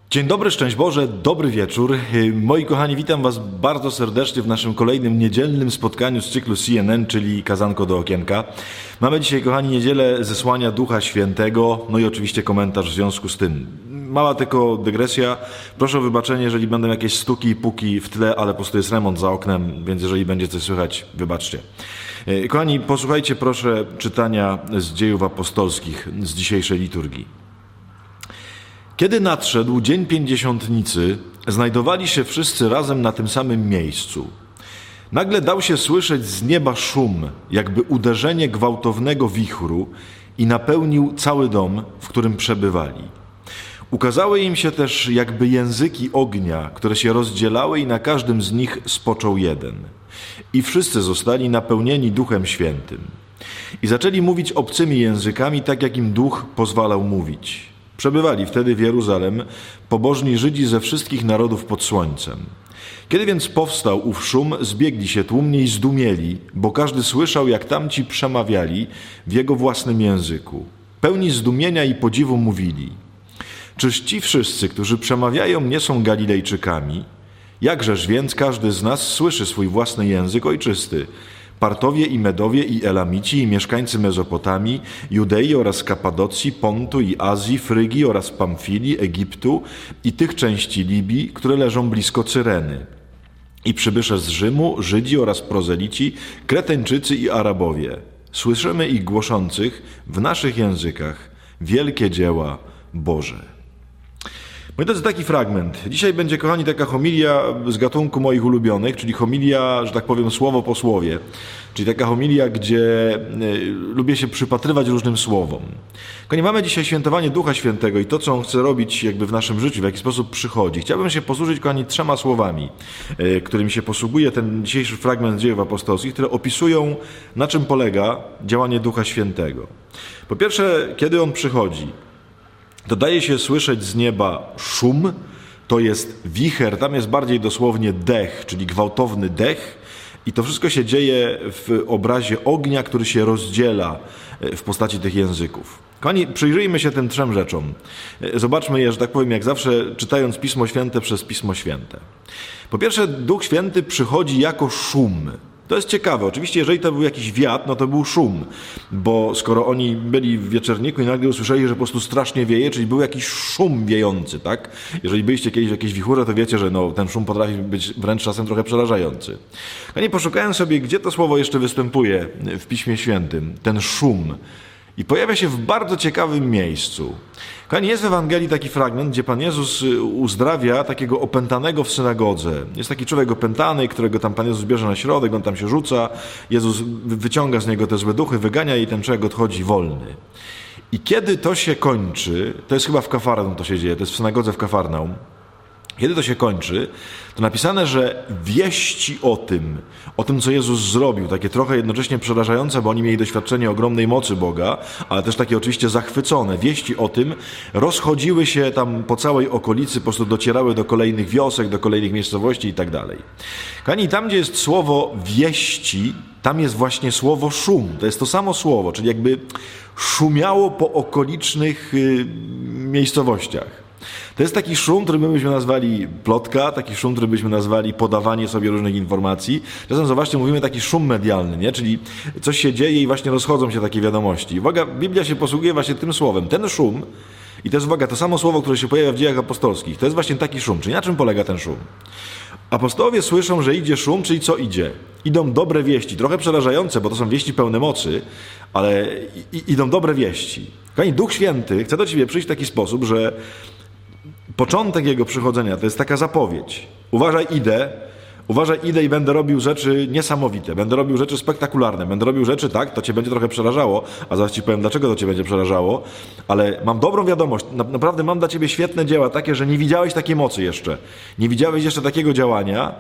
Dzień dobry, szczęść Boże, dobry wieczór. Moi kochani, witam Was bardzo serdecznie w naszym kolejnym niedzielnym spotkaniu z cyklu CNN, czyli Kazanko do okienka. Mamy dzisiaj, kochani, niedzielę zesłania Ducha Świętego, no i oczywiście komentarz w związku z tym. Mała tylko dygresja. Proszę o wybaczenie, jeżeli będą jakieś stuki i puki w tle, ale po prostu jest remont za oknem, więc jeżeli będzie coś słychać, wybaczcie. Kochani, posłuchajcie proszę czytania z Dziejów Apostolskich z dzisiejszej liturgii. Kiedy nadszedł dzień pięćdziesiątnicy, znajdowali się wszyscy razem na tym samym miejscu. Nagle dał się słyszeć z nieba szum, jakby uderzenie gwałtownego wichru i napełnił cały dom, w którym przebywali. Ukazały im się też jakby języki ognia, które się rozdzielały i na każdym z nich spoczął jeden. I wszyscy zostali napełnieni Duchem Świętym. I zaczęli mówić obcymi językami, tak jak im Duch pozwalał mówić. Przebywali wtedy w Jeruzalem pobożni Żydzi ze wszystkich narodów pod słońcem. Kiedy więc powstał ów szum, zbiegli się tłumnie i zdumieli, bo każdy słyszał, jak tamci przemawiali w jego własnym języku. Pełni zdumienia i podziwu mówili: czyż ci wszyscy, którzy przemawiają, nie są Galilejczykami? Jakżeż więc każdy z nas słyszy swój własny język ojczysty? Partowie i Medowie i Elamici i mieszkańcy Mezopotamii, Judei oraz Kapadocji, Pontu i Azji, Frygii oraz Pamfilii, Egiptu i tych części Libii, które leżą blisko Cyreny. I przybysze z Rzymu, Żydzi oraz prozelici, Kreteńczycy i Arabowie. Słyszymy ich głoszących w naszych językach wielkie dzieła Boże. Moi drodzy, taki fragment. Dzisiaj będzie, kochani, taka homilia z gatunku moich ulubionych, czyli homilia, że tak powiem, słowo po słowie. Czyli taka homilia, gdzie lubię się przypatrywać różnym słowom. Kochani, mamy dzisiaj świętowanie Ducha Świętego i to, co On chce robić jakby w naszym życiu, w jaki sposób przychodzi. Chciałbym się posłużyć, kochani, 3 słowami, którymi się posługuje ten dzisiejszy fragment Dziejów Apostolskich, które opisują, na czym polega działanie Ducha Świętego. Po pierwsze, kiedy On przychodzi, to daje się słyszeć z nieba szum, to jest wicher, tam jest bardziej dosłownie dech, czyli gwałtowny dech i to wszystko się dzieje w obrazie ognia, który się rozdziela w postaci tych języków. Kochani, przyjrzyjmy się tym 3 rzeczom. Zobaczmy je, że tak powiem, jak zawsze, czytając Pismo Święte przez Pismo Święte. Po pierwsze, Duch Święty przychodzi jako szum. To jest ciekawe. Oczywiście, jeżeli to był jakiś wiatr, no to był szum, bo skoro oni byli w wieczorniku i nagle usłyszeli, że po prostu strasznie wieje, czyli był jakiś szum wiejący, tak? Jeżeli byliście kiedyś w jakiejś wichurze, to wiecie, że ten szum potrafi być wręcz czasem trochę przerażający. Ja nie poszukałem sobie, gdzie to słowo jeszcze występuje w Piśmie Świętym, ten szum. I pojawia się w bardzo ciekawym miejscu. Kochani, jest w Ewangelii taki fragment, gdzie Pan Jezus uzdrawia takiego opętanego w synagodze. Jest taki człowiek opętany, którego tam Pan Jezus bierze na środek, on tam się rzuca. Jezus wyciąga z niego te złe duchy, wygania i ten człowiek odchodzi wolny. I kiedy to się kończy, to jest chyba w Kafarnaum to się dzieje, to jest w synagodze w Kafarnaum. Kiedy to się kończy, to napisane, że wieści o tym, co Jezus zrobił, takie trochę jednocześnie przerażające, bo oni mieli doświadczenie ogromnej mocy Boga, ale też takie oczywiście zachwycone. Wieści o tym rozchodziły się tam po całej okolicy, po prostu docierały do kolejnych wiosek, do kolejnych miejscowości i tak dalej. Kochani, tam, gdzie jest słowo wieści, tam jest właśnie słowo szum. To jest to samo słowo, czyli jakby szumiało po okolicznych miejscowościach. To jest taki szum, który byśmy nazwali plotka, taki szum, który byśmy nazwali podawanie sobie różnych informacji. Czasem, zobaczcie, mówimy taki szum medialny, nie? Czyli coś się dzieje i właśnie rozchodzą się takie wiadomości. Uwaga, Biblia się posługuje właśnie tym słowem. Ten szum, i to jest, uwaga, to samo słowo, które się pojawia w Dziejach Apostolskich, to jest właśnie taki szum. Czyli na czym polega ten szum? Apostołowie słyszą, że idzie szum, czyli co idzie? Idą dobre wieści, trochę przerażające, bo to są wieści pełne mocy, ale idą dobre wieści. Kochani, Duch Święty chce do ciebie przyjść w taki sposób, że początek Jego przychodzenia to jest taka zapowiedź. Uważaj, idę i będę robił rzeczy niesamowite, będę robił rzeczy spektakularne, będę robił rzeczy, tak, to cię będzie trochę przerażało, a zaraz ci powiem, dlaczego to cię będzie przerażało, ale mam dobrą wiadomość, naprawdę mam dla ciebie świetne dzieła, takie, że nie widziałeś takiej mocy jeszcze, nie widziałeś jeszcze takiego działania,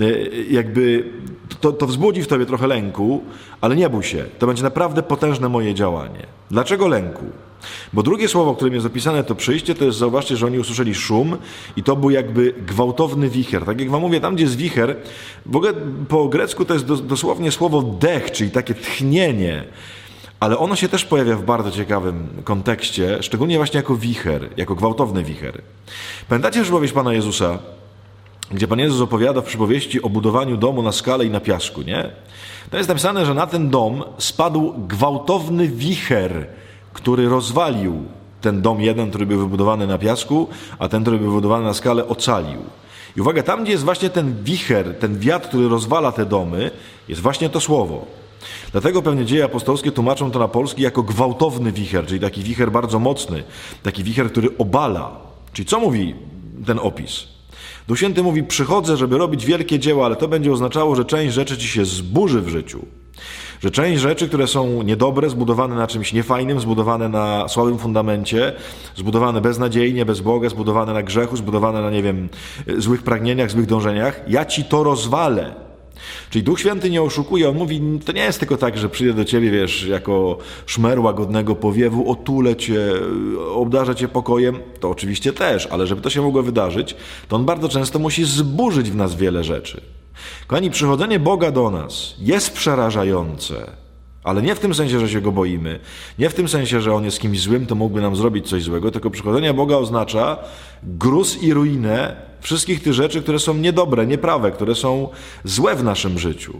jakby to wzbudzi w tobie trochę lęku, ale nie bój się, to będzie naprawdę potężne moje działanie. Dlaczego lęku? Bo drugie słowo, którym jest opisane to przyjście, to jest, zauważcie, że oni usłyszeli szum i to był jakby gwałtowny wicher. Tak jak wam mówię, tam gdzie jest wicher, w ogóle po grecku to jest dosłownie słowo dech, czyli takie tchnienie. ale ono się też pojawia w bardzo ciekawym kontekście, szczególnie właśnie jako wicher, jako gwałtowny wicher. Pamiętacie przypowieść Pana Jezusa, gdzie Pan Jezus opowiada w przypowieści o budowaniu domu na skale i na piasku, nie? To jest napisane, że na ten dom spadł gwałtowny wicher, który rozwalił ten dom jeden, który był wybudowany na piasku, a ten, który był wybudowany na skale, ocalił. I uwaga, tam gdzie jest właśnie ten wicher, ten wiatr, który rozwala te domy, jest właśnie to słowo. Dlatego pewnie Dzieje apostolskie tłumaczą to na polski jako gwałtowny wicher, czyli taki wicher bardzo mocny, taki wicher, który obala. Czyli co mówi ten opis? Duch Święty mówi, przychodzę, żeby robić wielkie dzieła, ale to będzie oznaczało, że część rzeczy ci się zburzy w życiu. Że część rzeczy, które są niedobre, zbudowane na czymś niefajnym, zbudowane na słabym fundamencie, zbudowane beznadziejnie, bez Boga, zbudowane na grzechu, zbudowane na, nie wiem, złych pragnieniach, złych dążeniach, ja ci to rozwalę. Czyli Duch Święty nie oszukuje, on mówi, to nie jest tylko tak, że przyjdę do ciebie, wiesz, jako szmer łagodnego powiewu, otulę cię, obdarzę cię pokojem, to oczywiście też, ale żeby to się mogło wydarzyć, to on bardzo często musi zburzyć w nas wiele rzeczy. Kochani, przychodzenie Boga do nas jest przerażające, ale nie w tym sensie, że się Go boimy, nie w tym sensie, że On jest kimś złym, to mógłby nam zrobić coś złego, tylko przychodzenie Boga oznacza gruz i ruinę wszystkich tych rzeczy, które są niedobre, nieprawe, które są złe w naszym życiu.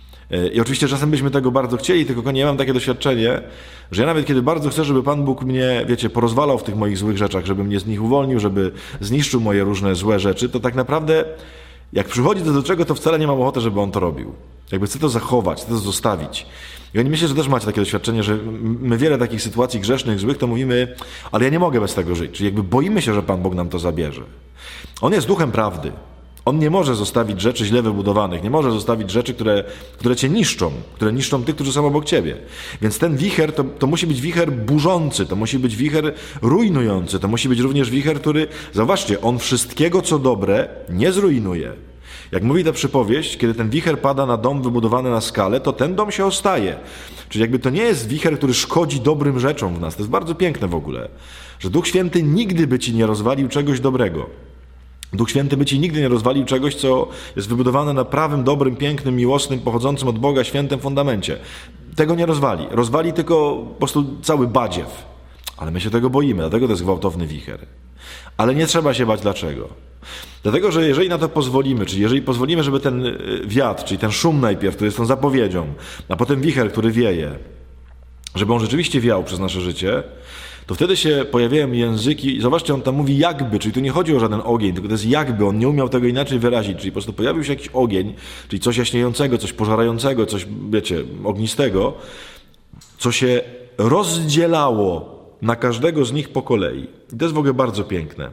I oczywiście czasem byśmy tego bardzo chcieli, tylko kochani, ja mam takie doświadczenie, że ja nawet kiedy bardzo chcę, żeby Pan Bóg mnie, wiecie, porozwalał w tych moich złych rzeczach, żeby mnie z nich uwolnił, żeby zniszczył moje różne złe rzeczy, to tak naprawdę jak przychodzi to do czego, to wcale nie mam ochoty, żeby On to robił. Jakby chcę to zachować, chcę to zostawić. I oni myślę, że też macie takie doświadczenie, że my wiele takich sytuacji grzesznych, złych, to mówimy, ale ja nie mogę bez tego żyć. Czyli jakby boimy się, że Pan Bóg nam to zabierze. On jest duchem prawdy. On nie może zostawić rzeczy źle wybudowanych, nie może zostawić rzeczy, które cię niszczą, które niszczą tych, którzy są obok ciebie. Więc ten wicher to musi być wicher burzący, to musi być wicher rujnujący, to musi być również wicher, który, zauważcie, on wszystkiego, co dobre, nie zrujnuje. Jak mówi ta przypowieść, kiedy ten wicher pada na dom wybudowany na skale, to ten dom się ostaje. Czyli jakby to nie jest wicher, który szkodzi dobrym rzeczom w nas. To jest bardzo piękne w ogóle, że Duch Święty nigdy by ci nie rozwalił czegoś dobrego. Duch Święty by ci nigdy nie rozwalił czegoś, co jest wybudowane na prawym, dobrym, pięknym, miłosnym, pochodzącym od Boga, świętym fundamencie. Tego nie rozwali. Rozwali tylko po prostu cały badziew. Ale my się tego boimy, dlatego to jest gwałtowny wicher. Ale nie trzeba się bać. Dlaczego? Dlatego, że jeżeli na to pozwolimy, czyli jeżeli pozwolimy, żeby ten wiatr, czyli ten szum najpierw, który jest tą zapowiedzią, a potem wicher, który wieje, żeby on rzeczywiście wiał przez nasze życie, to wtedy się pojawiają języki i zobaczcie, on tam mówi jakby, czyli tu nie chodzi o żaden ogień, tylko to jest jakby, on nie umiał tego inaczej wyrazić, czyli po prostu pojawił się jakiś ogień, czyli coś jaśniejącego, coś pożarającego, coś, wiecie, ognistego, co się rozdzielało na każdego z nich po kolei. I to jest w ogóle bardzo piękne.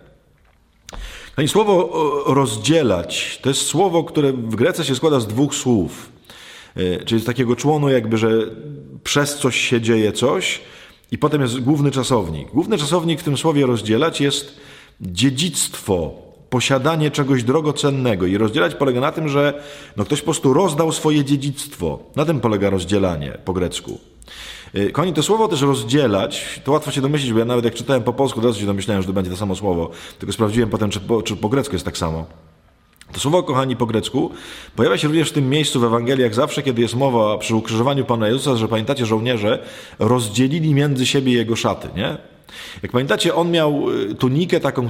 No i słowo rozdzielać to jest słowo, które w Grece się składa z dwóch słów, czyli z takiego członu jakby, że przez coś się dzieje coś, i potem jest główny czasownik. Główny czasownik w tym słowie rozdzielać jest dziedzictwo, posiadanie czegoś drogocennego. I rozdzielać polega na tym, że ktoś po prostu rozdał swoje dziedzictwo. Na tym polega rozdzielanie po grecku. Kochani, to słowo też rozdzielać, to łatwo się domyślić, bo ja nawet jak czytałem po polsku, to się domyślałem, że to będzie to samo słowo. Tylko sprawdziłem potem, czy po grecku jest tak samo. To słowo, kochani, po grecku pojawia się również w tym miejscu w Ewangelii, jak zawsze, kiedy jest mowa przy ukrzyżowaniu Pana Jezusa, że pamiętacie, żołnierze rozdzielili między siebie Jego szaty, nie? Jak pamiętacie, on miał tunikę taką,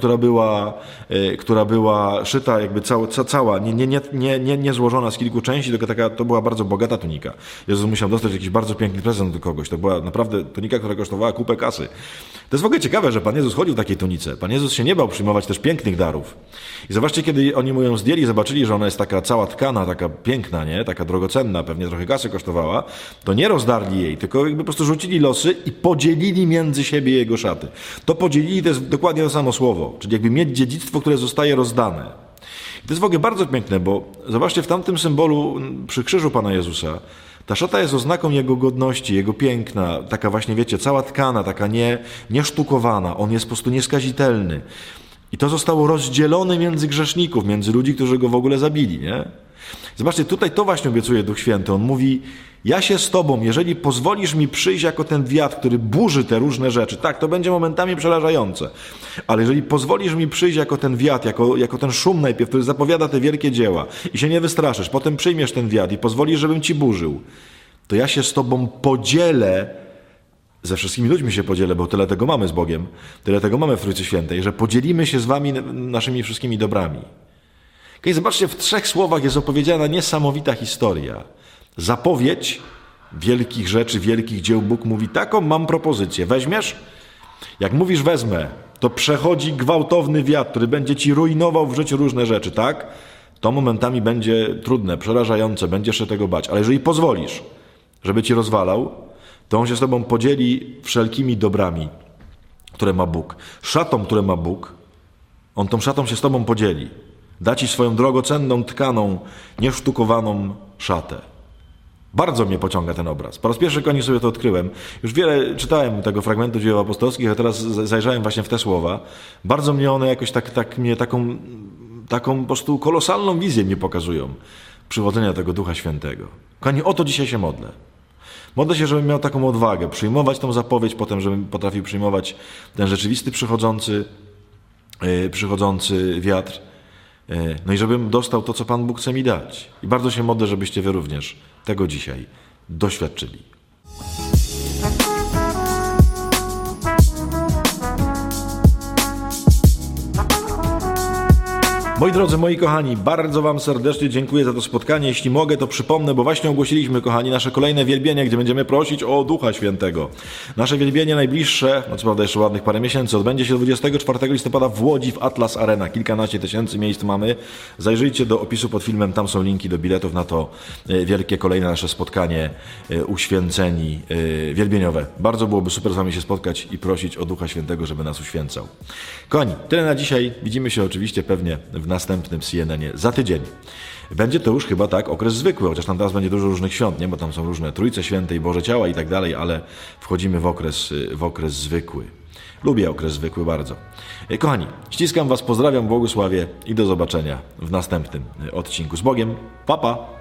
która była szyta jakby cała, nie złożona z kilku części, tylko to była bardzo bogata tunika. Jezus musiał dostać jakiś bardzo piękny prezent do kogoś. To była naprawdę tunika, która kosztowała kupę kasy. To jest w ogóle ciekawe, że Pan Jezus chodził w takiej tunice. Pan Jezus się nie bał przyjmować też pięknych darów. I zobaczcie, kiedy oni mu ją zdjęli, zobaczyli, że ona jest taka cała tkana, taka piękna, nie? Taka drogocenna, pewnie trochę kasy kosztowała, to nie rozdarli jej, tylko jakby po prostu rzucili losy i podzielili między siebie jego szaty. To podzielili to jest dokładnie to samo słowo, czyli jakby mieć dziedzictwo, które zostaje rozdane. I to jest w ogóle bardzo piękne, bo zobaczcie, w tamtym symbolu przy krzyżu Pana Jezusa ta szata jest oznaką Jego godności, Jego piękna, taka właśnie, wiecie, cała tkana, taka niesztukowana. On jest po prostu nieskazitelny. I to zostało rozdzielone między grzeszników, między ludzi, którzy Go w ogóle zabili, nie? Zobaczcie, tutaj to właśnie obiecuje Duch Święty. On mówi, ja się z Tobą, jeżeli pozwolisz mi przyjść jako ten wiatr, który burzy te różne rzeczy, tak, to będzie momentami przerażające, ale jeżeli pozwolisz mi przyjść jako ten wiatr, jako ten szum najpierw, który zapowiada te wielkie dzieła i się nie wystraszysz, potem przyjmiesz ten wiatr i pozwolisz, żebym Ci burzył, to ja się z Tobą podzielę ze wszystkimi ludźmi się podzielę, bo tyle tego mamy z Bogiem, tyle tego mamy w Trójcy Świętej, że podzielimy się z wami naszymi wszystkimi dobrami. Okay, zobaczcie, w 3 słowach jest opowiedziana niesamowita historia. Zapowiedź wielkich rzeczy, wielkich dzieł. Bóg mówi, taką mam propozycję. Weźmiesz? Jak mówisz wezmę, to przechodzi gwałtowny wiatr, który będzie ci rujnował w życiu różne rzeczy, tak? To momentami będzie trudne, przerażające, będziesz się tego bać. Ale jeżeli pozwolisz, żeby ci rozwalał, to on się z tobą podzieli wszelkimi dobrami, które ma Bóg. Szatą, które ma Bóg, on tą szatą się z tobą podzieli. Da ci swoją drogocenną, tkaną, niesztukowaną szatę. Bardzo mnie pociąga ten obraz. Po raz pierwszy, kochani, sobie to odkryłem. Już wiele czytałem tego fragmentu dzieł apostolskich, a teraz zajrzałem właśnie w te słowa. Bardzo mnie one jakoś mnie taką po prostu kolosalną wizję mi pokazują przywodzenia tego Ducha Świętego. Kochani, o to dzisiaj się modlę. Modlę się, żebym miał taką odwagę, przyjmować tą zapowiedź, potem żebym potrafił przyjmować ten rzeczywisty przychodzący wiatr. No i żebym dostał to, co Pan Bóg chce mi dać. I bardzo się modlę, żebyście wy również tego dzisiaj doświadczyli. Moi drodzy, moi kochani, bardzo wam serdecznie dziękuję za to spotkanie. Jeśli mogę, to przypomnę, bo właśnie ogłosiliśmy, kochani, nasze kolejne wielbienie, gdzie będziemy prosić o Ducha Świętego. Nasze wielbienie najbliższe, no co prawda jeszcze ładnych parę miesięcy, odbędzie się 24 listopada w Łodzi w Atlas Arena. Kilkanaście tysięcy miejsc mamy. Zajrzyjcie do opisu pod filmem, tam są linki do biletów na to wielkie kolejne nasze spotkanie uświęceni wielbieniowe. Bardzo byłoby super z wami się spotkać i prosić o Ducha Świętego, żeby nas uświęcał. Kochani, tyle na dzisiaj. Widzimy się oczywiście pewnie w następnym CNN-ie za tydzień. Będzie to już chyba tak okres zwykły, chociaż tam teraz będzie dużo różnych świąt, nie? Bo tam są różne Trójce Świętej, Boże Ciała i tak dalej, ale wchodzimy w okres zwykły. Lubię okres zwykły bardzo. Kochani, ściskam was, pozdrawiam, błogosławię i do zobaczenia w następnym odcinku. Z Bogiem, pa pa!